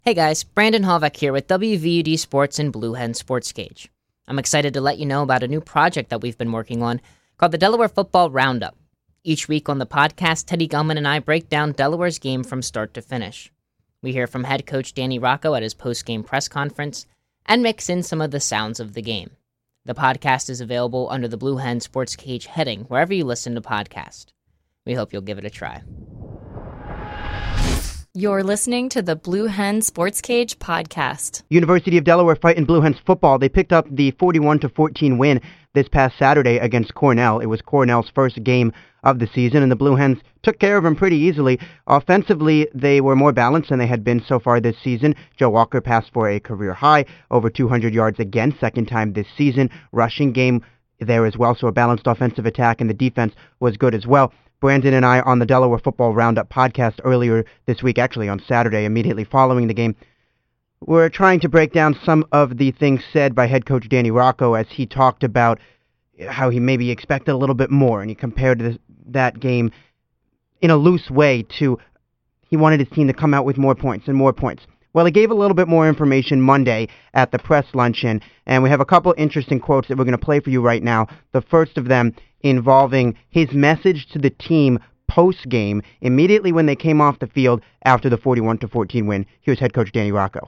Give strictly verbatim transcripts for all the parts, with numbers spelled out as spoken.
Hey guys, Brandon Halvek here with W V U D Sports and Blue Hen Sports Cage. I'm excited to let you know about a new project that we've been working on called the Delaware Football Roundup. Each week on the podcast, Teddy Gellman and I break down Delaware's game from start to finish. We hear from head coach Danny Rocco at his post-game press conference and mix in some of the sounds of the game. The podcast is available under the Blue Hen Sports Cage heading wherever you listen to podcasts. We hope you'll give it a try. You're listening to the Blue Hen Sports Cage podcast. University of Delaware fighting Blue Hens football. They picked up the forty-one to fourteen win this past Saturday against Cornell. It was Cornell's first game of the season, and the Blue Hens took care of them pretty easily. Offensively, they were more balanced than they had been so far this season. Joe Walker passed for a career high, over two hundred yards again, second time this season. Rushing game there as well, so a balanced offensive attack, and the defense was good as well. Brandon and I on the Delaware Football Roundup podcast earlier this week, actually on Saturday, immediately following the game, we're trying to break down some of the things said by head coach Danny Rocco as he talked about how he maybe expected a little bit more, and he compared this, that game in a loose way to he wanted his team to come out with more points and more points. Well, he gave a little bit more information Monday at the press luncheon, and we have a couple interesting quotes that we're going to play for you right now. The first of them involving his message to the team post-game, immediately when they came off the field after the forty-one to fourteen win. Here's head coach Danny Rocco.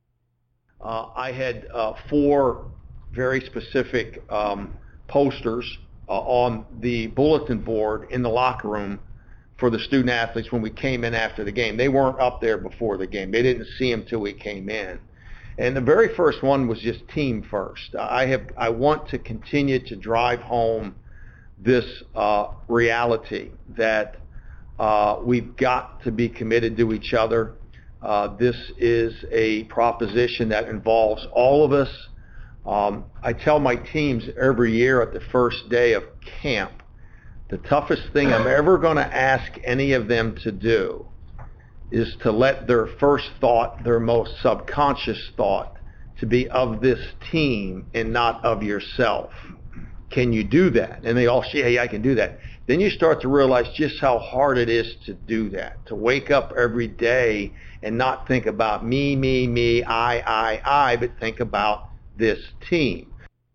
Uh, I had uh, four very specific um, posters uh, on the bulletin board in the locker room for the student athletes when we came in after the game. They weren't up there before the game. They didn't see them till we came in. And the very first one was just team first. I have I want to continue to drive home this uh, reality that uh, we've got to be committed to each other. Uh, this is a proposition that involves all of us. Um, I tell my teams every year at the first day of camp, the toughest thing I'm ever going to ask any of them to do is to let their first thought, their most subconscious thought, to be of this team and not of yourself. Can you do that? And they all say, hey, I can do that. Then you start to realize just how hard it is to do that, to wake up every day and not think about me, me, me, I, I, I, but think about this team.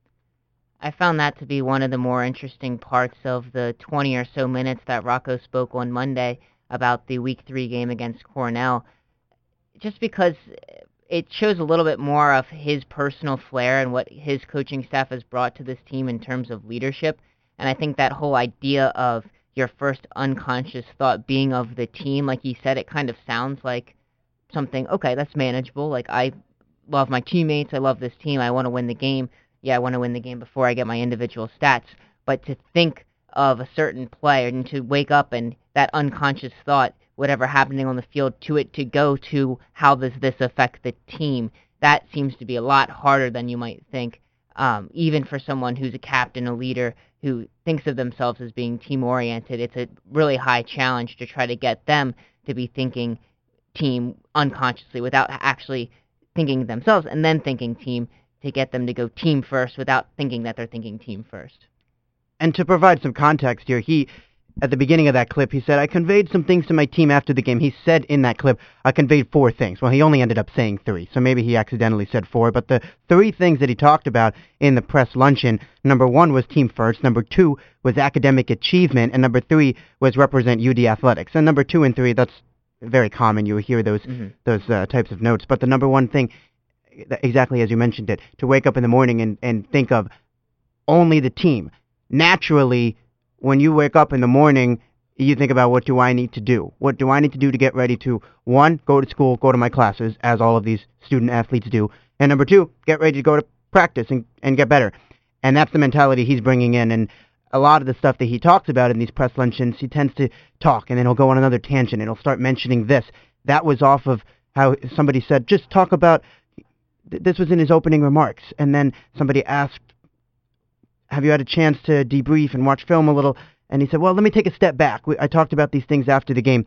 I found that to be one of the more interesting parts of the twenty or so minutes that Rocco spoke on Monday about the week three game against Cornell, just because it shows a little bit more of his personal flair and what his coaching staff has brought to this team in terms of leadership. And I think that whole idea of your first unconscious thought being of the team, like he said, it kind of sounds like something, okay, that's manageable. Like, I love my teammates. I love this team. I want to win the game. Yeah, I want to win the game before I get my individual stats. But to think of a certain play and to wake up and that unconscious thought, whatever happening on the field, to it to go to how does this affect the team, that seems to be a lot harder than you might think, um, even for someone who's a captain, a leader, who thinks of themselves as being team-oriented. It's a really high challenge to try to get them to be thinking team unconsciously without actually thinking themselves, and then thinking team, to get them to go team first without thinking that they're thinking team first. And to provide some context here, he, at the beginning of that clip, he said, I conveyed some things to my team after the game. He said in that clip, I conveyed four things. Well, he only ended up saying three, so maybe he accidentally said four. But the three things that he talked about in the press luncheon, number one was team first, number two was academic achievement, and number three was represent U D athletics. And number two and three, that's very common. You hear those, mm-hmm. those uh, types of notes. But the number one thing, exactly as you mentioned it, to wake up in the morning and, and think of only the team. Naturally, when you wake up in the morning, you think about, what do I need to do? What do I need to do to get ready to, one, go to school, go to my classes, as all of these student athletes do, and number two, get ready to go to practice and, and get better. And that's the mentality he's bringing in. And a lot of the stuff that he talks about in these press luncheons, he tends to talk, and then he'll go on another tangent, and he'll start mentioning this. That was off of how somebody said, just talk about, th- this was in his opening remarks, and then somebody asked, have you had a chance to debrief and watch film a little? And he said, well, let me take a step back. We, I talked about these things after the game.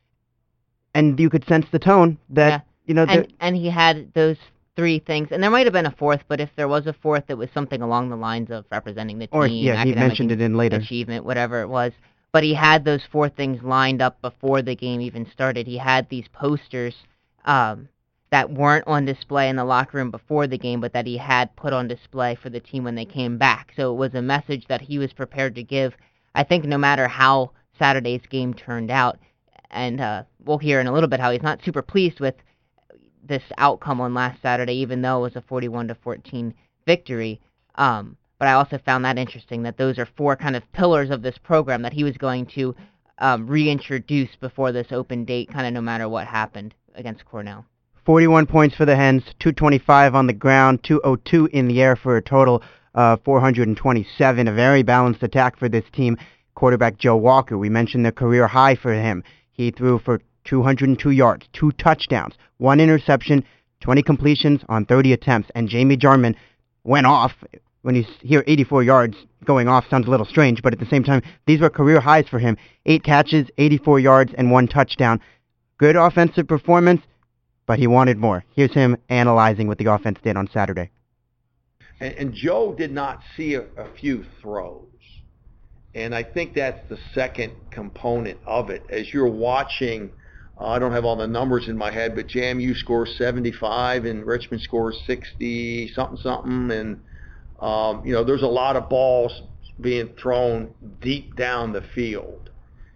And you could sense the tone that, yeah. you know... And, and he had those three things. And there might have been a fourth, but if there was a fourth, it was something along the lines of representing the team. Or, yeah, he mentioned it in later. Achievement, whatever it was. But he had those four things lined up before the game even started. He had these posters um, that weren't on display in the locker room before the game, but that he had put on display for the team when they came back. So it was a message that he was prepared to give, I think, no matter how Saturday's game turned out. And uh, we'll hear in a little bit how he's not super pleased with this outcome on last Saturday, even though it was a forty-one to fourteen victory. Um, but I also found that interesting, that those are four kind of pillars of this program that he was going to um, reintroduce before this open date, kind of no matter what happened against Cornell. forty-one points for the Hens, two twenty-five on the ground, two oh two in the air for a total of four hundred twenty-seven. A very balanced attack for this team. Quarterback Joe Walker, we mentioned the career high for him. He threw for two hundred two yards, two touchdowns, one interception, twenty completions on thirty attempts, and Jamie Jarman went off. When you hear eighty-four yards going off, sounds a little strange, but at the same time, these were career highs for him. Eight catches, eighty-four yards, and one touchdown. Good offensive performance, but he wanted more. Here's him analyzing what the offense did on Saturday. And, and Joe did not see a, a few throws. And I think that's the second component of it. As you're watching, uh, I don't have all the numbers in my head, but J M U scores seventy-five and Richmond scores sixty something something. And, um, you know, there's a lot of balls being thrown deep down the field.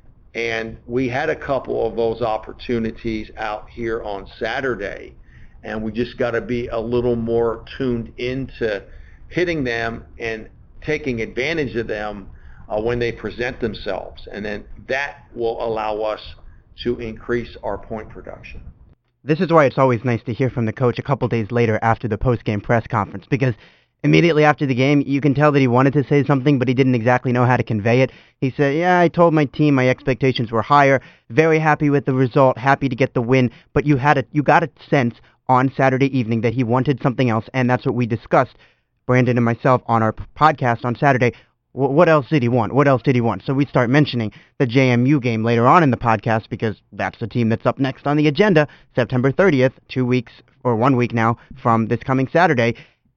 And we had a couple of those opportunities out here on Saturday. And we just got to be a little more tuned into hitting them and taking advantage of them Uh, when they present themselves, and then that will allow us to increase our point production. This is why it's always nice to hear from the coach a couple days later after the post-game press conference, because immediately after the game, you can tell that he wanted to say something, but he didn't exactly know how to convey it. He said, yeah, I told my team my expectations were higher, very happy with the result, happy to get the win, but you had a, you got a sense on Saturday evening that he wanted something else, and that's what we discussed, Brandon and myself, on our podcast on Saturday. What else did he want? What else did he want? So we start mentioning the J M U game later on in the podcast, because that's the team that's up next on the agenda, September thirtieth, two weeks or one week now from this coming Saturday.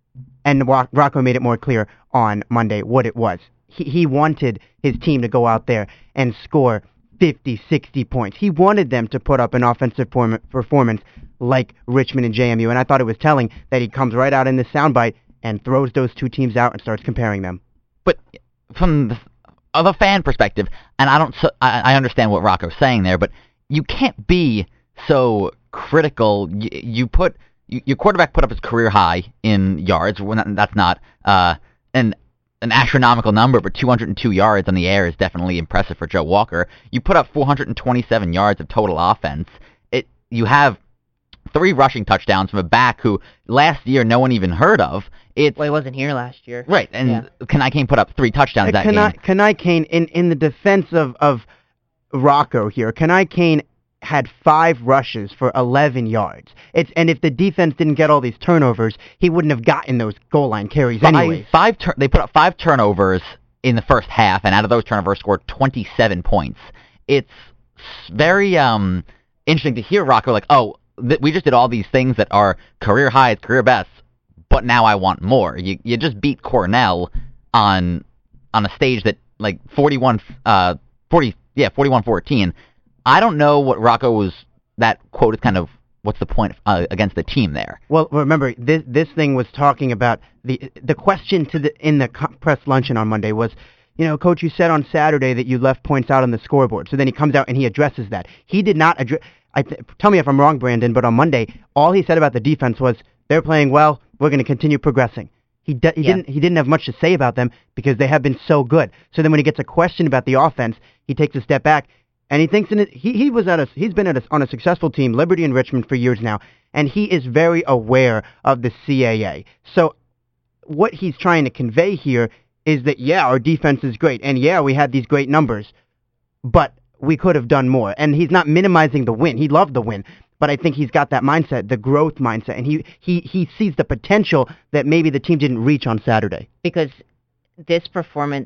And Rocco made it more clear on Monday what it was. He, he wanted his team to go out there and score fifty, sixty points. He wanted them to put up an offensive performance like Richmond and J M U. And I thought it was telling that he comes right out in this soundbite and throws those two teams out and starts comparing them. But from the, of a fan perspective, and I don't, so, I, I understand what Rocco's saying there, but you can't be so critical. You, you put you, your quarterback put up his career high in yards. When that's not uh, an an astronomical number, but two hundred two yards on the air is definitely impressive for Joe Walker. You put up four hundred twenty-seven yards of total offense. It you have three rushing touchdowns from a back who last year no one even heard of. It's, well, he wasn't here last year. Right, and yeah. Kanai Kane put up three touchdowns uh, that Kanai, game. Kanai Kane, in, in the defense of, of Rocco here, Kanai Kane had five rushes for eleven yards. It's and if the defense didn't get all these turnovers, he wouldn't have gotten those goal line carries anyway. Five, five tur- they put up five turnovers in the first half, and out of those turnovers scored twenty-seven points. It's very um interesting to hear Rocco like, oh, th- we just did all these things that are career highs, career bests, but now I want more. You you just beat Cornell on on a stage that like forty-one uh forty yeah forty-one fourteen. I don't know what Rocco was. That quote is kind of what's the point uh, against the team there. Well, remember this this thing was talking about the the question to the in the press luncheon on Monday was, you know, Coach, you said on Saturday that you left points out on the scoreboard. So then he comes out and he addresses that. He did not address. I th- tell me if I'm wrong, Brandon, but on Monday all he said about the defense was they're playing well. We're going to continue progressing. He, de- he yeah. didn't he didn't have much to say about them because they have been so good. So then when he gets a question about the offense, he takes a step back and he thinks in it, he he was at a he's been at a, on a successful team, Liberty and Richmond, for years now, and he is very aware of the C A A. So what he's trying to convey here is that yeah, our defense is great, and yeah, we had these great numbers, but we could have done more. And he's not minimizing the win. He loved the win. But I think he's got that mindset, the growth mindset, and he, he, he sees the potential that maybe the team didn't reach on Saturday. Because this performance,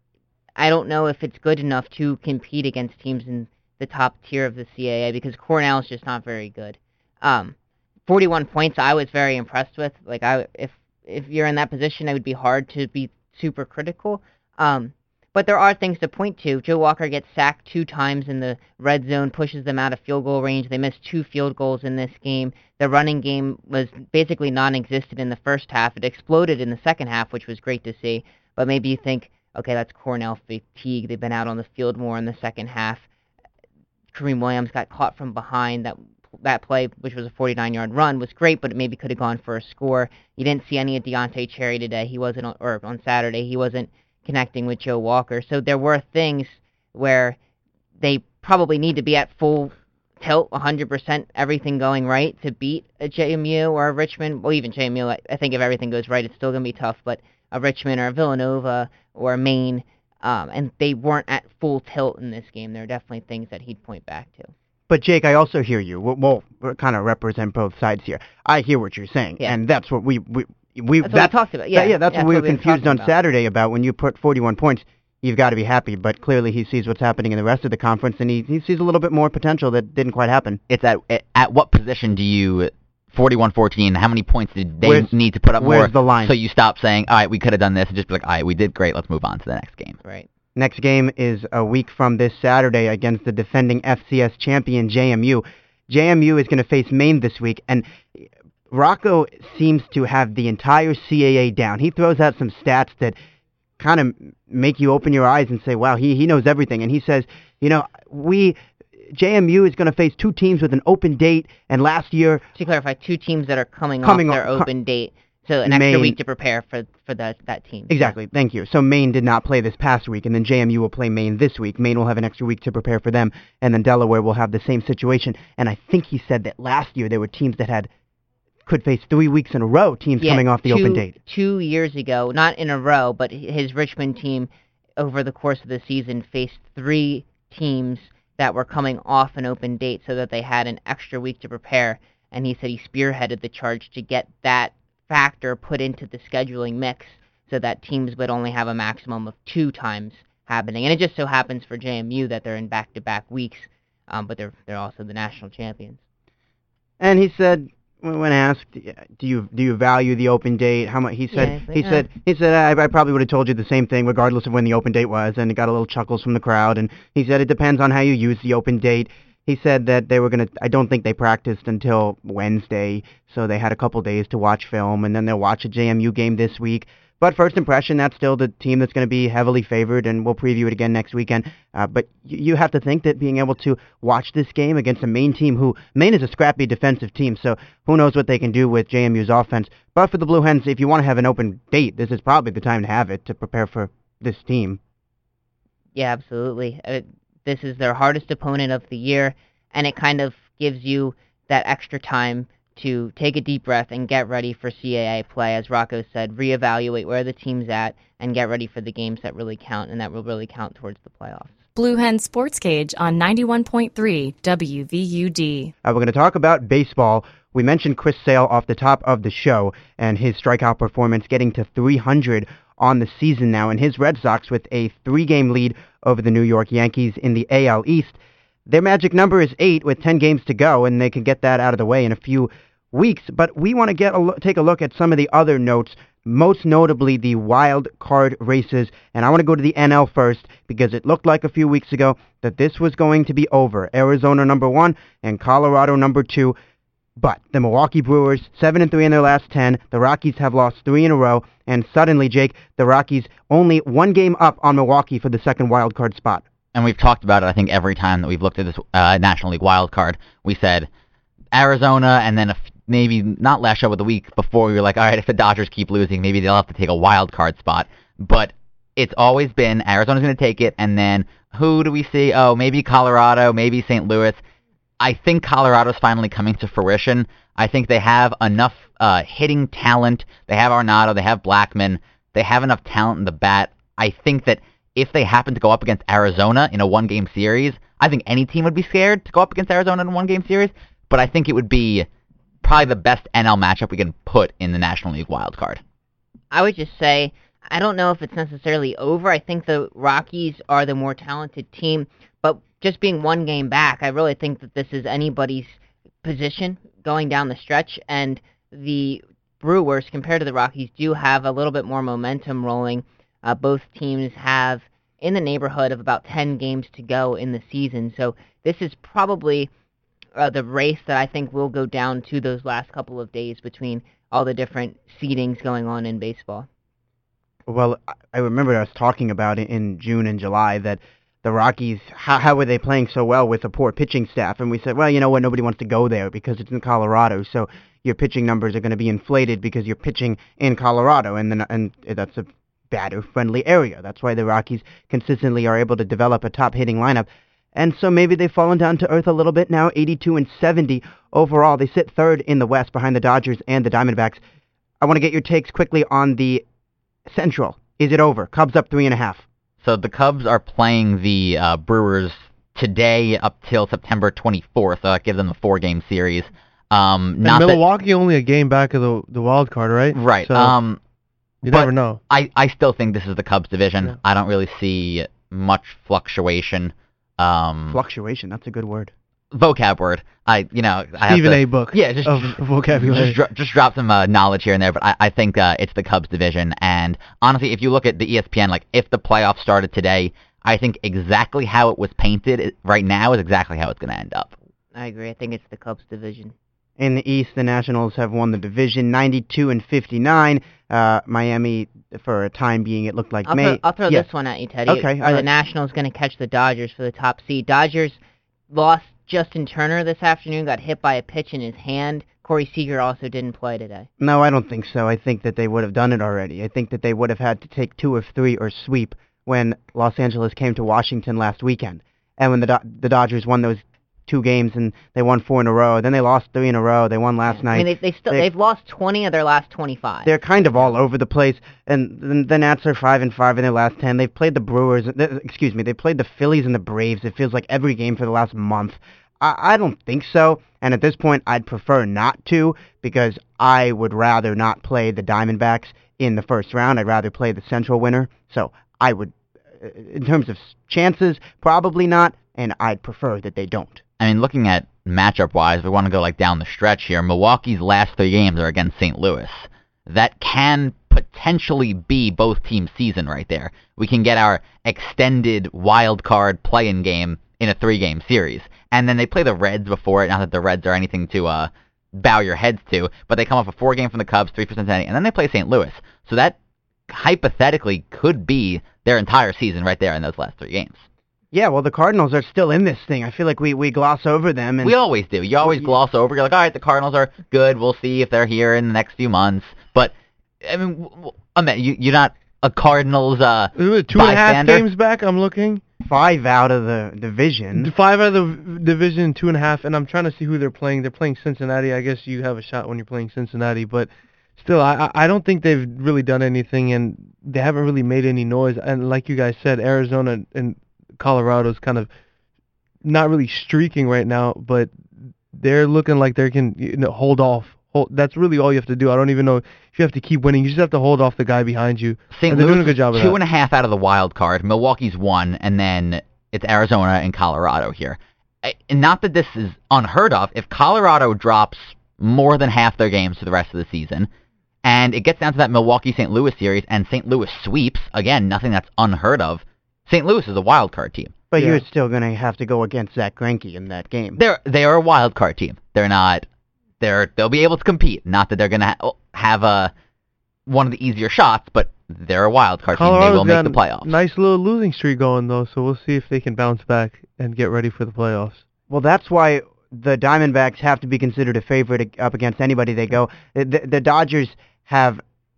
I don't know if it's good enough to compete against teams in the top tier of the C A A, because Cornell is just not very good. Um, forty-one points I was very impressed with. Like I, if if you're in that position, it would be hard to be super critical. Um, But there are things to point to. Joe Walker gets sacked two times in the red zone, pushes them out of field goal range. They missed two field goals in this game. The running game was basically non-existent in the first half. It exploded in the second half, which was great to see. But maybe you think, okay, that's Cornell fatigue. They've been out on the field more in the second half. Kareem Williams got caught from behind. That that play, which was a forty-nine-yard run, was great, but it maybe could have gone for a score. You didn't see any of Deontay Cherry today. He wasn't, on, or on Saturday, he wasn't connecting with Joe Walker. So there were things where they probably need to be at full tilt, one hundred percent, everything going right to beat a J M U or a Richmond. Well, even J M U, I, I think if everything goes right, it's still going to be tough, but a Richmond or a Villanova or a Maine, um, and they weren't at full tilt in this game. There are definitely things that he'd point back to. But Jake, I also hear you. We'll, we'll, we'll kind of represent both sides here. I hear what you're saying, Yeah. and that's what we we we That's what we talked about. Yeah, that- yeah, that's yeah, what we were what we were confused talking on about. Saturday about. When you put forty-one points, you've got to be happy. But clearly, he sees what's happening in the rest of the conference, and he he sees a little bit more potential that didn't quite happen. It's at at what position do you forty-one fourteen? How many points did they Where's- need to put up more? where's the line? So you stop saying, all right, we could have done this, and just be like, all right, we did great. Let's move on to the next game. Right. Next game is a week from this Saturday against the defending F C S champion J M U. J M U is going to face Maine this week, and Rocco seems to have the entire C A A down. He throws out some stats that kind of make you open your eyes and say, wow, he, he knows everything. And he says, you know, we, J M U is going to face two teams with an open date, and last year, To clarify, two teams that are coming, Coming off their off- open date, so an extra Maine- week to prepare for for that that team. exactly, thank you. So Maine did not play this past week, and then J M U will play Maine this week. Maine will have an extra week to prepare for them, and then Delaware will have the same situation. And I think he said that last year there were teams that had could face three weeks in a row, teams Yeah, coming off the two, open date. Two years ago, not in a row, but his Richmond team over the course of the season faced three teams that were coming off an open date so that they had an extra week to prepare. And he said he spearheaded the charge to get that factor put into the scheduling mix so that teams would only have a maximum of two times happening. And it just so happens for J M U that they're in back-to-back weeks, um, but they're they're also the national champions. And he said, when when asked, do you do you value the open date? How much? He said, Yeah, he's like, he "Eh." said, he said, I, I probably would have told you the same thing, regardless of when the open date was. And he got a little chuckles from the crowd. And he said, it depends on how you use the open date. He said that they were gonna. I don't think they practiced until Wednesday, so they had a couple days to watch film, and then they'll watch a J M U game this week. But first impression, that's still the team that's going to be heavily favored, and we'll preview it again next weekend. Uh, but you, you have to think that being able to watch this game against a Maine team who, Maine is a scrappy defensive team, so who knows what they can do with J M U's offense. But for the Blue Hens, if you want to have an open date, this is probably the time to have it to prepare for this team. Yeah, absolutely. Uh, this is their hardest opponent of the year, and it kind of gives you that extra time to take a deep breath and get ready for C A A play. As Rocco said, reevaluate where the team's at and get ready for the games that really count and that will really count towards the playoffs. Blue Hen Sports Cage on ninety-one point three W V U D. Uh, we're going to talk about baseball. We mentioned Chris Sale off the top of the show and his strikeout performance getting to three hundred on the season now, and his Red Sox with a three-game lead over the New York Yankees in the A L East. Their magic number is eight with ten games to go, and they can get that out of the way in a few weeks. But we want to get a lo- take a look at some of the other notes, most notably the wild card races. And I want to go to the N L first because it looked like a few weeks ago that this was going to be over. Arizona number one and Colorado number two. But the Milwaukee Brewers, seven and three in their last ten. The Rockies have lost three in a row. And suddenly, Jake, the Rockies only one game up on Milwaukee for the second wild card spot. And we've talked about it, I think, every time that we've looked at this uh, National League wild card. We said Arizona, and then a f- maybe not last show, but the week before, we were like, all right, if the Dodgers keep losing, maybe they'll have to take a wild card spot. But it's always been Arizona's going to take it, and then who do we see? Oh, maybe Colorado, maybe Saint Louis. I think Colorado's finally coming to fruition. I think they have enough uh, hitting talent. They have Arenado, they have Blackman. They have enough talent in the bat. I think that if they happen to go up against Arizona in a one-game series, I think any team would be scared to go up against Arizona in a one-game series, but I think it would be probably the best N L matchup we can put in the National League wild card. I would just say, I don't know if it's necessarily over. I think the Rockies are the more talented team, but just being one game back, I really think that this is anybody's position going down the stretch, and the Brewers, compared to the Rockies, do have a little bit more momentum rolling. Uh, both teams have in the neighborhood of about ten games to go in the season. So this is probably uh, the race that I think will go down to those last couple of days between all the different seedings going on in baseball. Well, I- I remember us talking about it in June and July that the Rockies, how, how were they playing so well with a poor pitching staff? And we said, well, you know what, nobody wants to go there because it's in Colorado, so your pitching numbers are going to be inflated because you're pitching in Colorado, and then and that's a batter-friendly area. That's why the Rockies consistently are able to develop a top-hitting lineup. And so maybe they've fallen down to earth a little bit now, eighty-two and seventy overall. They sit third in the West behind the Dodgers and the Diamondbacks. I want to get your takes quickly on the Central. Is it over? Cubs up three and a half. So the Cubs are playing the uh, Brewers today up till September twenty-fourth. So that gives them a four-game series. Um, And not that- Milwaukee only a game back of the the wild card, right? right. So um, you but never know. I, I still think this is the Cubs division. Yeah. I don't really see much fluctuation. Um, Fluctuation, that's a good word. vocab word. I you know I have Stephen to- A. book. Yeah, just of vocabulary. Just, dro- just drop some uh, knowledge here and there, but I, I think uh, it's the Cubs division. And honestly, if you look at the E S P N, like if the playoffs started today, I think exactly how it was painted it- right now is exactly how it's going to end up. I agree. I think it's the Cubs division. In the East, the Nationals have won the division, ninety-two and fifty-nine. Uh, Miami, for a time being, it looked like I'll May. throw, I'll throw yeah. this one at you, Teddy. Okay, Are all the right. Nationals going to catch the Dodgers for the top seed? Dodgers lost Justin Turner this afternoon, got hit by a pitch in his hand. Corey Seager also didn't play today. No, I don't think so. I think that they would have done it already. I think that they would have had to take two of three or sweep when Los Angeles came to Washington last weekend. And when the Do- the Dodgers won those two games and they won four in a row, then they lost three in a row. They won last night. I mean, they, they still, They- they've lost twenty of their last twenty-five. They're kind of all over the place, and the, the Nats are five and five in their last ten. They've played the Brewers. th- Excuse me, they played the Phillies and the Braves. It feels like every game for the last month. I, I don't think so, and at this point, I'd prefer not to because I would rather not play the Diamondbacks in the first round. I'd rather play the Central winner. So I would, uh, in terms of s- chances, probably not, and I'd prefer that they don't. I mean, looking at matchup-wise, we want to go like down the stretch here. Milwaukee's last three games are against Saint Louis. That can potentially be both teams' season right there. We can get our extended wild card play-in game in a three-game series. And then they play the Reds before it. Not that the Reds are anything to uh, bow your heads to, but they come off a four-game from the Cubs, three for Cincinnati, and then they play Saint Louis. So that hypothetically could be their entire season right there in those last three games. Yeah, well, the Cardinals are still in this thing. I feel like we, we gloss over them. And We always do. You always gloss over. You're like, all right, the Cardinals are good. We'll see if they're here in the next few months. But I mean, w- w- I mean, you, you're not a Cardinals. Uh, Two and a half bystander. games back. I'm looking. five out of the division. Five out of the division, two and a half, and I'm trying to see who they're playing. They're playing Cincinnati. I guess you have a shot when you're playing Cincinnati, but still, I I I don't think they've really done anything, and they haven't really made any noise. And like you guys said, Arizona and Colorado's kind of not really streaking right now, but they're looking like they can you know, hold off. Hold, that's really all you have to do. I don't even know if you have to keep winning. You just have to hold off the guy behind you. Saint And they're Louis doing a good job of two that. and a half out of the wild card. Milwaukee's one, and then it's Arizona and Colorado here. I- And not that this is unheard of. If Colorado drops more than half their games for the rest of the season, and it gets down to that Milwaukee-Saint Louis series, and Saint Louis sweeps, again, nothing that's unheard of, Saint Louis is a wild card team. But Yeah. you're still going to have to go against Zach Greinke in that game. They're they are a wild card team. They're not. They're they'll be able to compete. Not that they're gonna ha- have a one of the easier shots, but they're a wild card team. They Colorado's will make got the a playoffs. nice little losing streak going though, so we'll see if they can bounce back and get ready for the playoffs. Well, that's why the Diamondbacks have to be considered a favorite up against anybody they go. The, the, the Dodgers have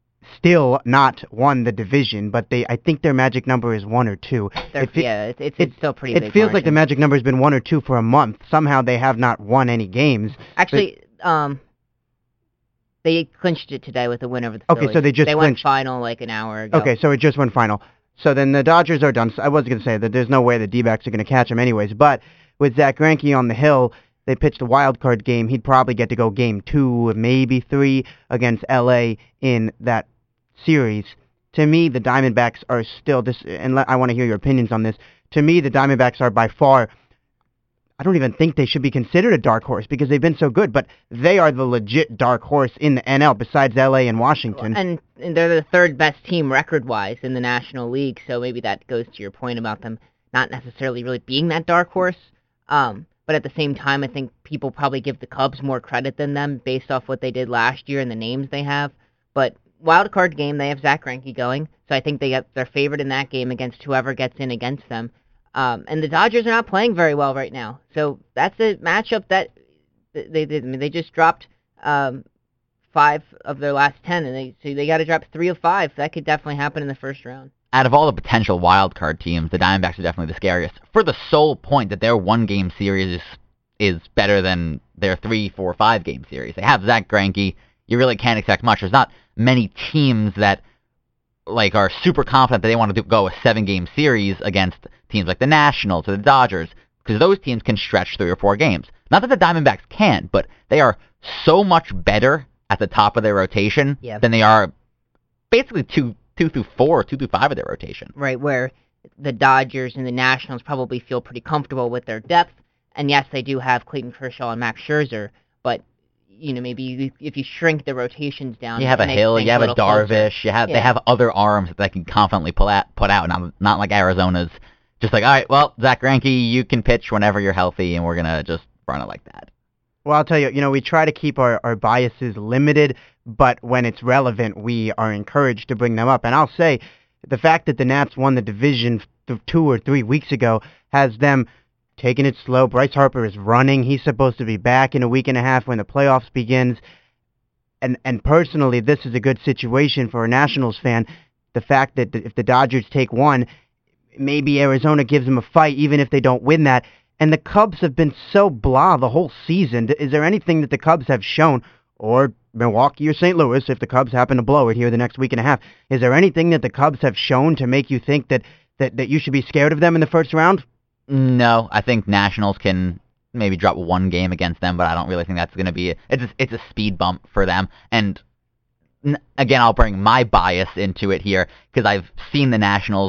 still not won the division, but they I think their magic number is one or two. They're, It fe- yeah, it's, it's, it- it's still pretty It big feels like the margin. magic number has been one or two for a month. Somehow they have not won any games. Actually, um, they clinched it today with a win over the Okay, Phillies. so they just they clinched. went final like an hour ago. Okay, so it just went final. So then the Dodgers are done. So I was going to say that there's no way the D-backs are going to catch them anyways. But with Zach Greinke on the hill, they pitched a wild card game. He'd probably get to go game two, maybe three against L A in that series. To me, the Diamondbacks are still this, and le- I want to hear your opinions on this. To me, the Diamondbacks are by far. I don't even think they should be considered a dark horse because they've been so good, but they are the legit dark horse in the N L besides L A and Washington. And and they're the third best team record-wise in the National League, so maybe that goes to your point about them not necessarily really being that dark horse. Um, but at the same time, I think people probably give the Cubs more credit than them based off what they did last year and the names they have. But wild card game, they have Zach Greinke going, so I think they get their favorite in that game against whoever gets in against them. Um, and the Dodgers are not playing very well right now, so that's a matchup that they they, I mean, they just dropped um, five of their last ten, and they so they got to drop three of five. That could definitely happen in the first round. Out of all the potential wild card teams, the Diamondbacks are definitely the scariest, for the sole point that their one-game series is, is better than their three, four, five-game series. They have Zach Greinke. You really can't expect much. There's not many teams that like are super confident that they want to do, go a seven-game series against teams like the Nationals or the Dodgers, because those teams can stretch three or four games. Not that the Diamondbacks can't, but they are so much better at the top of their rotation Yeah. than they are basically two two through four, two through five of their rotation. Right, where the Dodgers and the Nationals probably feel pretty comfortable with their depth. And yes, they do have Clayton Kershaw and Max Scherzer, but you know maybe you, if you shrink the rotations down, You have it a makes Hill, things you have a little closer. Darvish, you have Yeah. they have other arms that they can confidently pull out, put out. Not not like Arizona's just like, all right, well, Zach Greinke, you can pitch whenever you're healthy, and we're gonna just run it like that. Well, I'll tell you, you know, we try to keep our, our biases limited, but when it's relevant, we are encouraged to bring them up. And I'll say, the fact that the Nats won the division th- two or three weeks ago has them taking it slow. Bryce Harper is running. He's supposed to be back in a week and a half when the playoffs begins. And and personally, this is a good situation for a Nationals fan. The fact that if the Dodgers take one, maybe Arizona gives them a fight, even if they don't win that. And the Cubs have been so blah the whole season. Is there anything that the Cubs have shown, or Milwaukee or Saint Louis, if the Cubs happen to blow it here the next week and a half, is there anything that the Cubs have shown to make you think that, that, that you should be scared of them in the first round? No, I think Nationals can maybe drop one game against them, but I don't really think that's going to be a, it's a, it's a speed bump for them. And n- again, I'll bring my bias into it here because I've seen the Nationals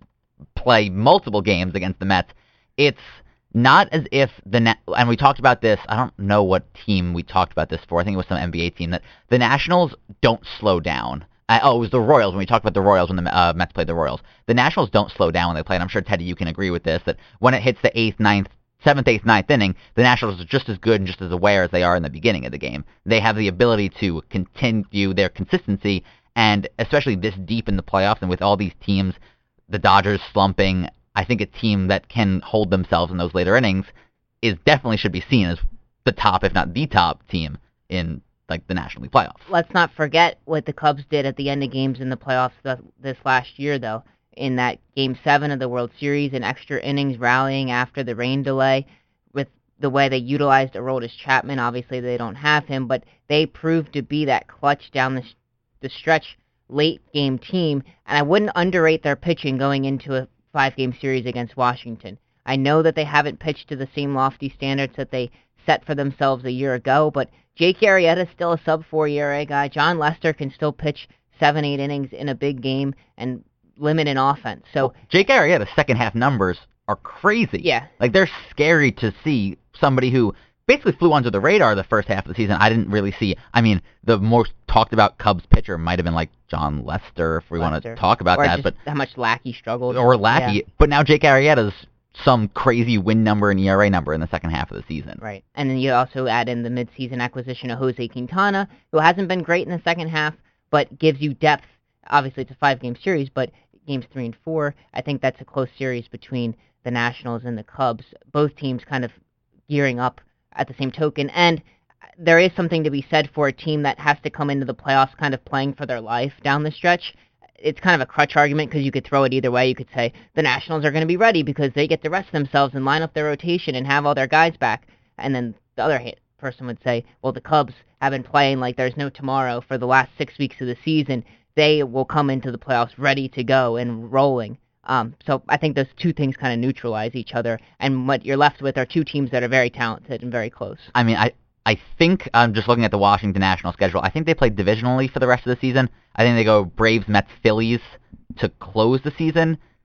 play multiple games against the Mets. It's not as if the Na- and we talked about this. I don't know what team we talked about this for. I think it was some N B A team that the Nationals don't slow down. Uh, oh, it was the Royals when we talked about the Royals when the uh, Mets played the Royals. The Nationals don't slow down when they play, and I'm sure, Teddy, you can agree with this, that when it hits the eighth, ninth, seventh, eighth, ninth inning, the Nationals are just as good and just as aware as they are in the beginning of the game. They have the ability to continue their consistency, and especially this deep in the playoffs and with all these teams, the Dodgers slumping, I think a team that can hold themselves in those later innings is definitely should be seen as the top, if not the top team in like the National League playoffs. Let's not forget what the Cubs did at the end of games in the playoffs th- this last year, though. In that Game seven of the World Series, in extra innings rallying after the rain delay, with the way they utilized Aroldis Chapman. Obviously, they don't have him, but they proved to be that clutch down the, the stretch late game team, and I wouldn't underrate their pitching going into a five-game series against Washington. I know that they haven't pitched to the same lofty standards that they set for themselves a year ago, but Jake Arrieta is still a sub four E R A guy. John Lester can still pitch seven, eight innings in a big game and limit an offense. So well, Jake Arrieta's second half numbers are crazy. Yeah. Like, they're scary to see somebody who basically flew under the radar the first half of the season. I didn't really see, I mean, the most talked about Cubs pitcher might have been like John Lester, if we want Lester. to talk about or that, just but how much Lackey struggled. or Lackey. Yeah. But now Jake Arrieta's some crazy win number and E R A number in the second half of the season. Right. And then you also add in the midseason acquisition of Jose Quintana, who hasn't been great in the second half, but gives you depth. Obviously, it's a five-game series, but games three and four, I think that's a close series between the Nationals and the Cubs. Both teams kind of gearing up at the same token. And there is something to be said for a team that has to come into the playoffs kind of playing for their life down the stretch. It's kind of a crutch argument because you could throw it either way. You could say the Nationals are going to be ready because they get to rest themselves and line up their rotation and have all their guys back. And then the other hit person would say, well, the Cubs have been playing like there's no tomorrow for the last six weeks of the season. They will come into the playoffs ready to go and rolling. Um, so I think those two things kind of neutralize each other. And what you're left with are two teams that are very talented and very close. I mean, I I think, I'm just looking at the Washington National schedule, I think they play divisionally for the rest of the season. I think they go Braves, Mets, Phillies to close the season.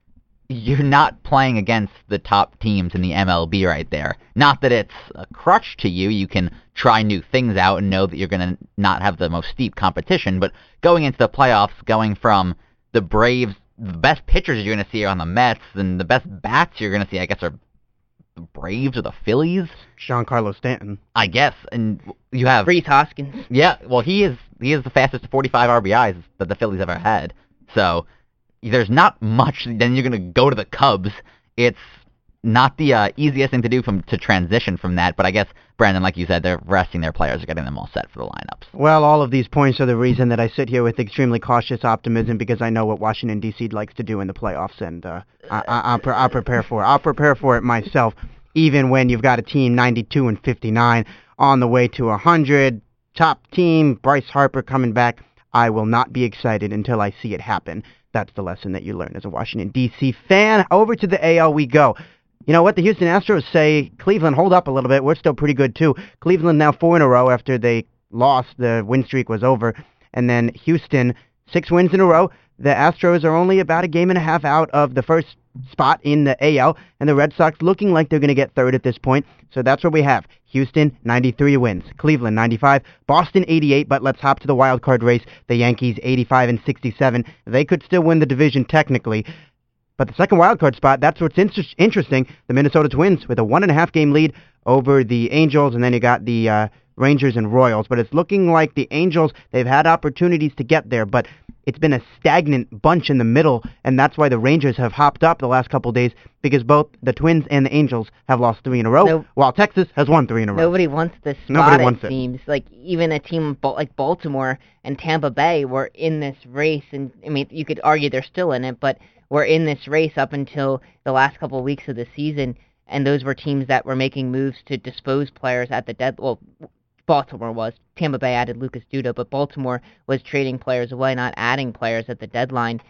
you're not playing against the top teams in the M L B right there. Not that it's a crutch to you. You can try new things out and know that you're going to not have the most steep competition. But going into the playoffs, going from the Braves, the best pitchers you're going to see are on the Mets, and the best bats you're going to see, I guess, are the Braves or the Phillies. Giancarlo Stanton. I guess. And you have... Rhys Hoskins. Yeah, well, he is he is the fastest forty-five R B Is that the Phillies ever had. So there's not much. Then you're going to go to the Cubs. It's not the uh, easiest thing to do from to transition from that, but I guess, Brandon, like you said, they're resting their players, getting them all set for the lineups. Well, all of these points are the reason that I sit here with extremely cautious optimism, because I know what Washington, D C likes to do in the playoffs, and uh, I, I, I'll, pre- I'll prepare for it. I'll prepare for it myself, even when you've got a team ninety-two and fifty-nine on the way to one hundred, top team, Bryce Harper coming back. I will not be excited until I see it happen. That's the lesson that you learn as a Washington, D C fan. Over to the A L we go. You know what? The Houston Astros say, Cleveland, hold up a little bit. We're still pretty good, too. Cleveland now four in a row after they lost. The win streak was over. And then Houston, six wins in a row. The Astros are only about a game and a half out of the first spot in the A L, and the Red Sox looking like they're going to get third at this point. So that's what we have. Houston, ninety-three wins. Cleveland, ninety-five. Boston, eighty-eight, but let's hop to the wild card race. The Yankees, eighty-five and sixty-seven. They could still win the division technically. But the second wild card spot, that's what's inter- interesting. The Minnesota Twins with a one and a half game lead over the Angels, and then you got the uh, Rangers and Royals. But it's looking like the Angels, they've had opportunities to get there, but it's been a stagnant bunch in the middle, and that's why the Rangers have hopped up the last couple of days, because both the Twins and the Angels have lost three in a row, no, while Texas has won three in a row. Nobody wants this spot, Nobody wants it, it seems. Like, even a team like Baltimore and Tampa Bay were in this race, and, I mean, you could argue they're still in it, but we're in this race up until the last couple of weeks of the season, and those were teams that were making moves to dispose players at the dead. Well, Baltimore was. Tampa Bay added Lucas Duda, but Baltimore was trading players away, not adding players at the deadline.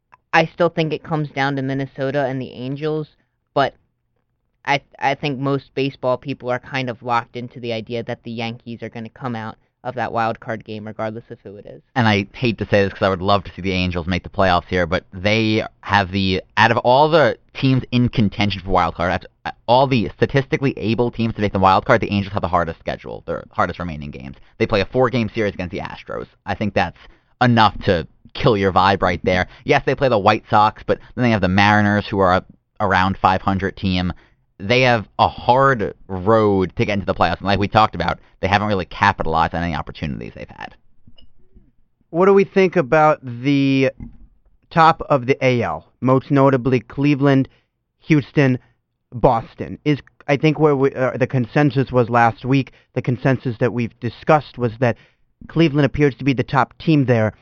I still think it comes down to Minnesota and the Angels, but I I think most baseball people are kind of locked into the idea that the Yankees are going to come out of that wild card game, regardless of who it is. And I hate to say this because I would love to see the Angels make the playoffs here, but they have the, out of all the teams in contention for wild card, all the statistically able teams to make the wild card, the Angels have the hardest schedule, their hardest remaining games. They play a four-game series against the Astros. I think that's enough to kill your vibe right there. Yes, they play the White Sox, but then they have the Mariners, who are a around five hundred team. They have a hard road to get into the playoffs. And like we talked about, they haven't really capitalized on any opportunities they've had. What do we think about the top of the A L? Most notably Cleveland, Houston, Boston. Is I think where we, uh, the consensus was last week, the consensus that we've discussed was that Cleveland appears to be the top team there.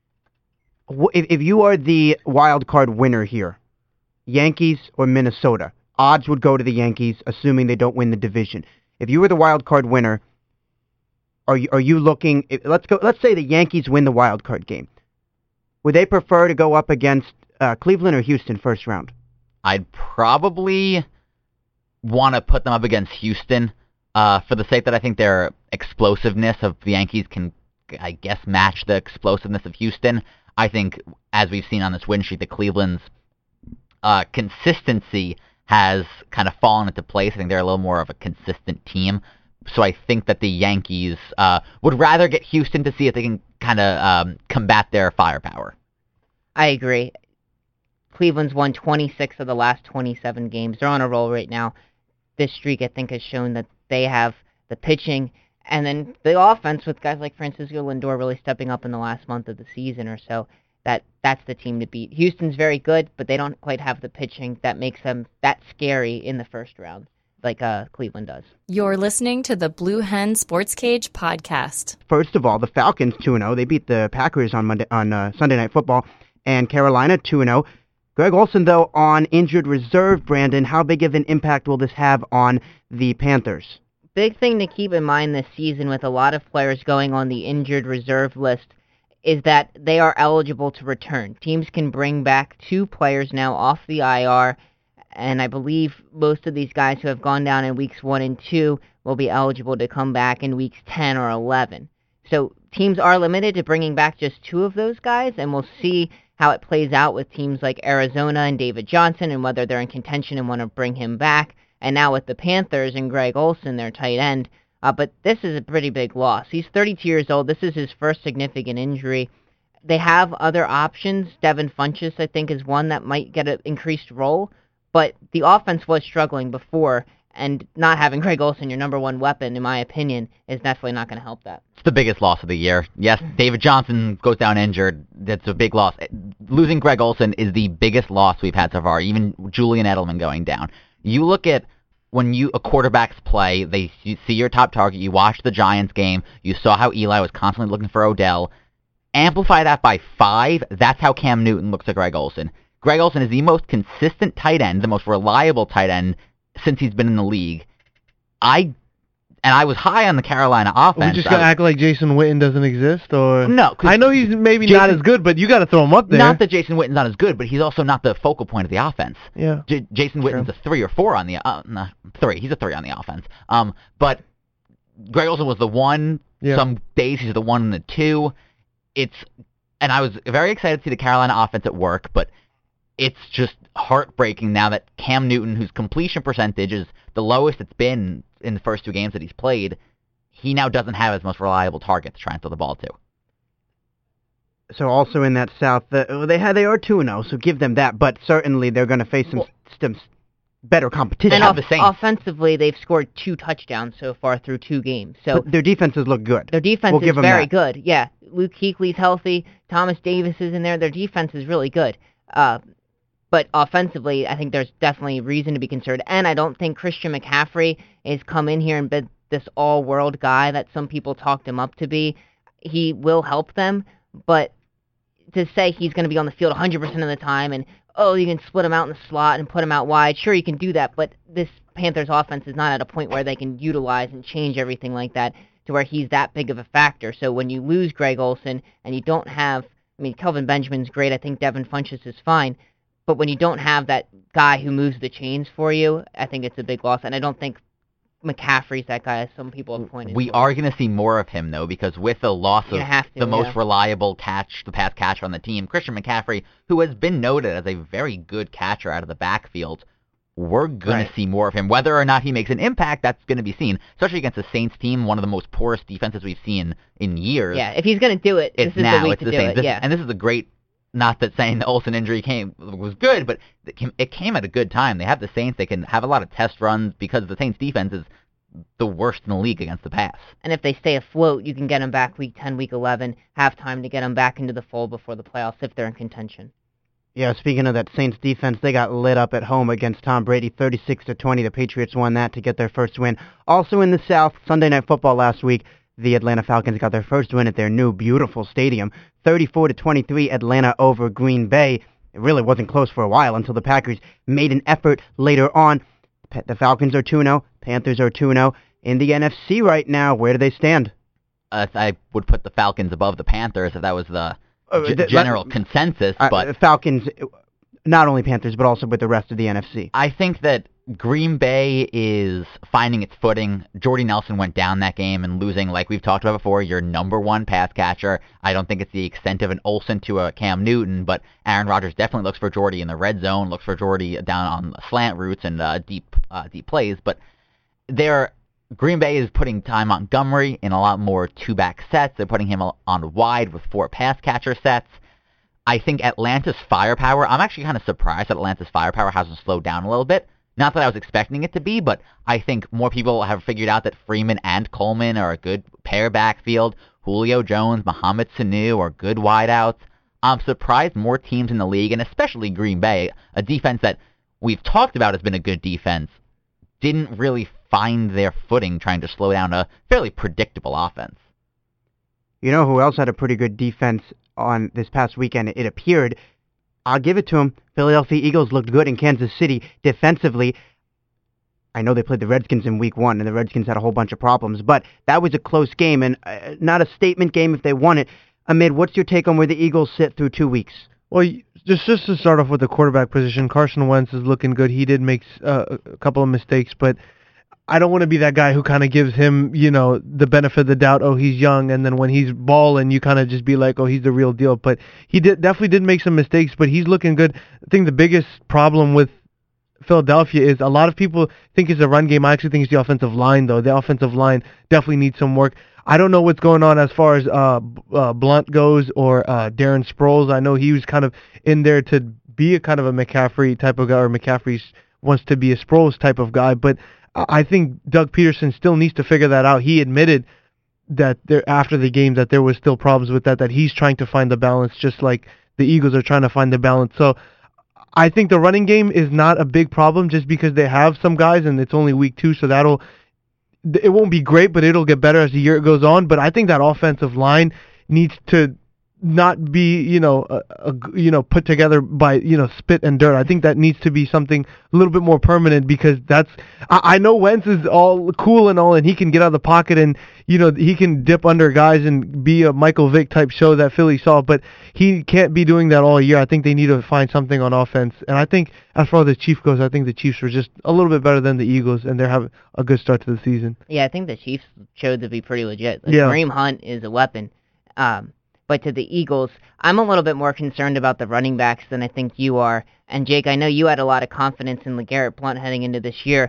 If, if you are the wild card winner here, Yankees or Minnesota, odds would go to the Yankees, assuming they don't win the division. If you were the wild card winner, are you, are you looking? Let's go. Let's say the Yankees win the wild card game. Would they prefer to go up against uh, Cleveland or Houston first round? I'd probably want to put them up against Houston uh, for the sake that I think their explosiveness of the Yankees can, I guess, match the explosiveness of Houston. I think, as we've seen on this win streak, the Cleveland's uh, consistency has kind of fallen into place. I think they're a little more of a consistent team. So I think that the Yankees uh, would rather get Houston to see if they can kind of um, combat their firepower. I agree. Cleveland's won twenty-six of the last twenty-seven games. They're on a roll right now. This streak, I think, has shown that they have the pitching and then the offense with guys like Francisco Lindor really stepping up in the last month of the season or so. That that's the team to beat. Houston's very good, but they don't quite have the pitching that makes them that scary in the first round, like uh, Cleveland does. You're listening to the Blue Hen Sports Cage podcast. First of all, the Falcons two and oh. They beat the Packers on Monday on uh, Sunday Night Football, and Carolina two and oh. Greg Olsen, though, on injured reserve. Brandon, how big of an impact will this have on the Panthers? Big thing to keep in mind this season with a lot of players going on the injured reserve list is that they are eligible to return. Teams can bring back two players now off the I R, and I believe most of these guys who have gone down in weeks one and two will be eligible to come back in weeks ten or eleven. So teams are limited to bringing back just two of those guys, and we'll see how it plays out with teams like Arizona and David Johnson and whether they're in contention and want to bring him back. And now with the Panthers and Greg Olsen, their tight end. Uh, but this is a pretty big loss. He's thirty-two years old. This is his first significant injury. They have other options. Devin Funchess, I think, is one that might get an increased role. But the offense was struggling before, and not having Greg Olsen, your number one weapon, in my opinion, is definitely not going to help that. It's the biggest loss of the year. Yes, David Johnson goes down injured. That's a big loss. Losing Greg Olsen is the biggest loss we've had so far, even Julian Edelman going down. You look at when you a quarterbacks play, they you see your top target, you watch the Giants game, you saw how Eli was constantly looking for Odell. Amplify that by five, that's how Cam Newton looks at Greg Olsen. Greg Olsen is the most consistent tight end, the most reliable tight end since he's been in the league. I and I was high on the Carolina offense. We just gotta was, act like Jason Witten doesn't exist, or no? I know he's maybe Jason, not as good, but you got to throw him up there. Not that Jason Witten's not as good, but he's also not the focal point of the offense. Yeah. J- Jason Witten's True. a three or four on the uh, no, three. He's a three on the offense. Um, but Greg Olsen was the one. Yeah. Some days he's the one and the two. It's and I was very excited to see the Carolina offense at work, but it's just heartbreaking now that Cam Newton, whose completion percentage is the lowest it's been in the first two games that he's played, he now doesn't have his most reliable target to try and throw the ball to. So also in that South, uh, they have, they are two and oh, so give them that, but certainly they're going to face some, Well, some better competition. And have off- the Saints. offensively, they've scored two touchdowns so far through two games. So But their defenses look good. their defense We'll is give 'em very that. good. Yeah, Luke Kuechly's healthy. Thomas Davis is in there. Their defense is really good. Uh, but offensively, I think there's definitely reason to be concerned. And I don't think Christian McCaffrey has come in here and been this all-world guy that some people talked him up to be. He will help them, but to say he's going to be on the field one hundred percent of the time and, oh, you can split him out in the slot and put him out wide, sure, you can do that, but this Panthers offense is not at a point where they can utilize and change everything like that to where he's that big of a factor. So when you lose Greg Olsen and you don't have, I mean, Kelvin Benjamin's great, I think Devin Funchess is fine, but when you don't have that guy who moves the chains for you, I think it's a big loss, and I don't think McCaffrey's that guy, as some people have pointed We to. are going to see more of him, though, because with the loss You're of gonna have to, the most yeah. reliable catch, the pass catcher on the team, Christian McCaffrey, who has been noted as a very good catcher out of the backfield, we're going Right. to see more of him. Whether or not he makes an impact, that's going to be seen, especially against the Saints team, one of the most porous defenses we've seen in years. Yeah, if he's going to do it, It's this is now. the week It's to the do Saints. it, This- yeah. And this is a great, not that saying the Olsen injury came was good, but it came, it came at a good time. They have the Saints. They can have a lot of test runs because the Saints defense is the worst in the league against the pass. And if they stay afloat, you can get them back week ten, week eleven, have time to get them back into the fold before the playoffs if they're in contention. Yeah, speaking of that Saints defense, they got lit up at home against Tom Brady, thirty-six to twenty. The Patriots won that to get their first win. Also in the South, Sunday Night Football last week, the Atlanta Falcons got their first win at their new beautiful stadium, thirty-four to twenty-three, Atlanta over Green Bay. It really wasn't close for a while until the Packers made an effort later on. Pa- The Falcons are two and oh, Panthers are two and oh. In the N F C right now, where do they stand? Uh, I would put the Falcons above the Panthers if that was the Uh, g- th- general let- consensus, Uh, but Falcons, not only Panthers, but also with the rest of the N F C. I think that Green Bay is finding its footing. Jordy Nelson went down that game and losing, like we've talked about before, your number one pass catcher. I don't think it's the extent of an Olsen to a Cam Newton, but Aaron Rodgers definitely looks for Jordy in the red zone, looks for Jordy down on slant routes and uh, deep uh, deep plays. But they're Green Bay is putting Ty Montgomery in a lot more two-back sets. They're putting him on wide with four pass catcher sets. I think Atlanta's firepower, I'm actually kind of surprised that Atlanta's firepower hasn't slowed down a little bit. Not that I was expecting it to be, but I think more people have figured out that Freeman and Coleman are a good pair backfield. Julio Jones, Mohamed Sanu are good wideouts. I'm surprised more teams in the league, and especially Green Bay, a defense that we've talked about has been a good defense, didn't really find their footing trying to slow down a fairly predictable offense. You know who else had a pretty good defense on this past weekend? It appeared. I'll give it to them. Philadelphia Eagles looked good in Kansas City defensively. I know they played the Redskins in week one, and the Redskins had a whole bunch of problems, but that was a close game, and uh, not a statement game if they won it. Amid, what's your take on where the Eagles sit through two weeks? Well, y- just just to start off with the quarterback position, Carson Wentz is looking good. He did make uh, a couple of mistakes, but I don't want to be that guy who kind of gives him, you know, the benefit of the doubt. Oh, he's young, and then when he's balling, you kind of just be like, oh, he's the real deal. But he did definitely did make some mistakes, but he's looking good. I think the biggest problem with Philadelphia is a lot of people think it's a run game. I actually think it's the offensive line, though. The offensive line definitely needs some work. I don't know what's going on as far as uh, uh, Blunt goes or uh, Darren Sproles. I know he was kind of in there to be a kind of a McCaffrey type of guy, or McCaffrey wants to be a Sproles type of guy, but I think Doug Peterson still needs to figure that out. He admitted that there after the game that there was still problems with that, that he's trying to find the balance just like the Eagles are trying to find the balance. So I think the running game is not a big problem just because they have some guys and it's only week two, so that'll it won't be great, but it'll get better as the year goes on. But I think that offensive line needs to not be, you know, a, a, you know, put together by, you know, spit and dirt. I think that needs to be something a little bit more permanent because that's, I, I know Wentz is all cool and all, and he can get out of the pocket and, you know, he can dip under guys and be a Michael Vick type show that Philly saw, but he can't be doing that all year. I think they need to find something on offense. And I think as far as the Chiefs goes, I think the Chiefs were just a little bit better than the Eagles, and they're having a good start to the season. Yeah, I think the Chiefs showed to be pretty legit. Like, Yeah. Kareem Hunt is a weapon. Um, But to the Eagles, I'm a little bit more concerned about the running backs than I think you are. And Jake, I know you had a lot of confidence in LeGarrette Blount heading into this year.